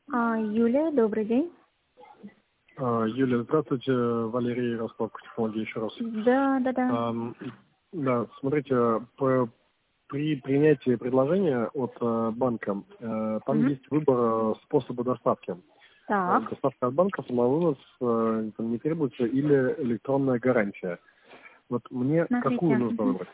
Юлия, добрый день. Юлия, здравствуйте. Валерий, раскладка технологий еще раз. Да. Да, смотрите, при принятии предложения от банка там есть выбор способа доставки. Так, Доставка от банка, самовывоз не требуется или электронная гарантия. Вот мне какую смотрите. нужно выбрать?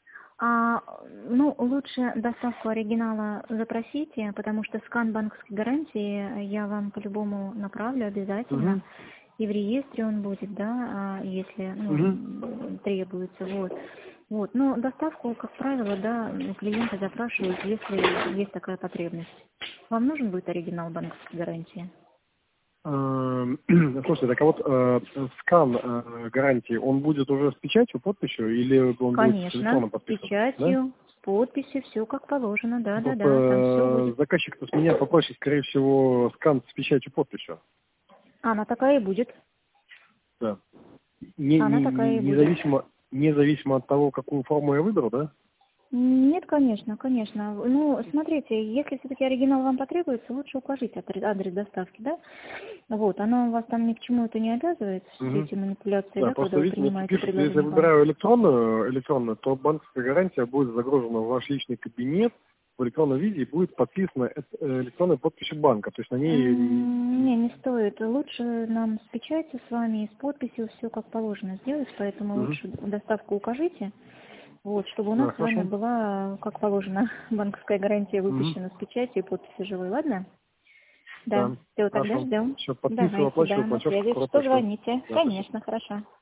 Лучше доставку оригинала запросите, потому что скан банковской гарантии я вам по-любому направлю обязательно. Мгм. И в реестре он будет, да, если требуется. Вот. Но доставку, как правило, да, клиенты запрашивают, если есть такая потребность. Вам нужен будет оригинал банковской гарантии? Слушайте, так а вот скан гарантии, он будет уже с печатью, подписью, или он будет с Конечно, электронным с подписом? Да? печатью, с подписью, все как положено, да, там все Просто будет. заказчик-то с меня попросит, скорее всего, скан с печатью, подписью. Она такая и будет. Да. Она такая и будет. Независимо от того, какую форму я выберу, да? Нет, конечно. Ну, смотрите, если все-таки оригинал вам потребуется, лучше укажите адрес доставки, да? Вот, оно вас там ни к чему это не обязывает, все Угу. эти манипуляции, Да, да, когда просто вы видите, мне принимаете пишут, если я предложение банка. выбираю электронную, то банковская гарантия будет загружена в ваш личный кабинет в электронном виде и будет подписана электронной подписью банка. То есть на ней... Не стоит. Лучше нам с печатью с вами и с подписью все как положено сделать, поэтому Мгм. лучше доставку укажите, вот, чтобы у нас Да, с вами хорошо. была, как положено, банковская гарантия Мгм. выпущена с печатью и подписью живой, ладно? Да, Да, все, тогда хорошо. ждем. Все, подписываю, Давайте, оплачиваю да, на платеж связи. скорой Что почтой. звоните? Да, спасибо. Конечно, хорошо.